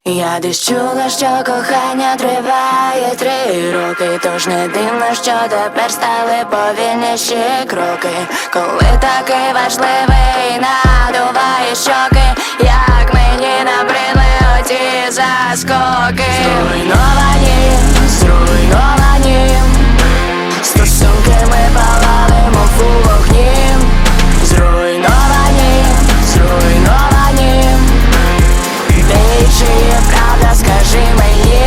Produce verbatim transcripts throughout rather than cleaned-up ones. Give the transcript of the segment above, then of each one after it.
Я десь чула, що кохання триває три роки, тож не дивно, що тепер стали повільніші кроки. Коли такий важливий надуває щоки, як мені набридли оті заскоки. Зруйновані, зруйновані стосунки ми палали, мов у вогні. Зруйновані, зруйновані. Ти чи є правда, скажи мені.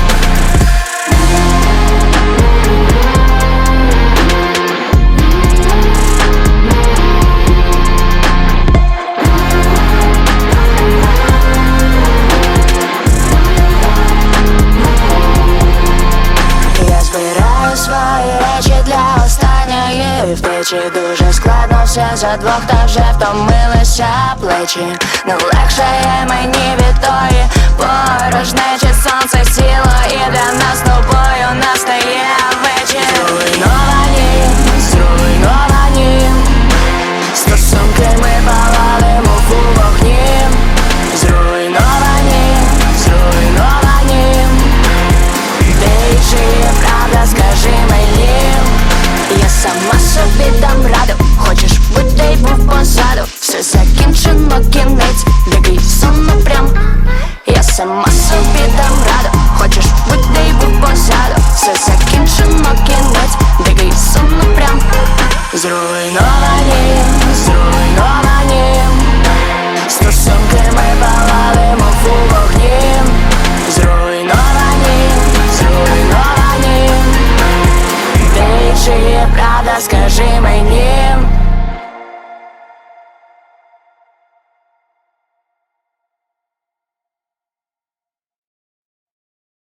Я збираю свої речі для останньої втечі. Дуже складно все за двох, та вже втомилися плечі. Не легше є мені від тої порожнечі. Сонце сіло і для нас з тобою настає вечір. Зруйновані, зруйновані стосунки ми палали, мов у вогні. Зруйновані, зруйновані. Ти чи є правда, скажи мені. Я сама собі дам раду, хочеш бути, був позаду. Все закінчено, кінець, який сон прям. Я сама